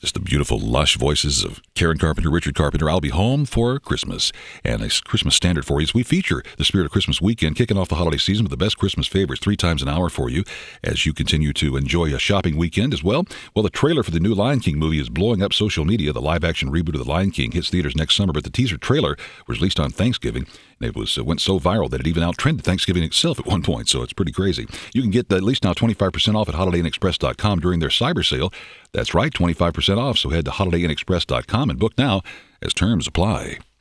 Just the beautiful, lush voices of Karen Carpenter, Richard Carpenter. I'll be home for Christmas. And a Christmas standard for you is we feature the Spirit of Christmas weekend, kicking off the holiday season with the best Christmas favorites 3 times an hour for you as you continue to enjoy a shopping weekend as well. Well, the trailer for the new Lion King movie is blowing up social media. The live-action reboot of The Lion King hits theaters next summer, but the teaser trailer was released on Thanksgiving. And it went so viral that it even outtrended Thanksgiving itself at one point, so it's pretty crazy. You can get at least now 25% off at HolidayInnExpress.com during their cyber sale. That's right, 25% off, so head to HolidayInnExpress.com and book now as terms apply.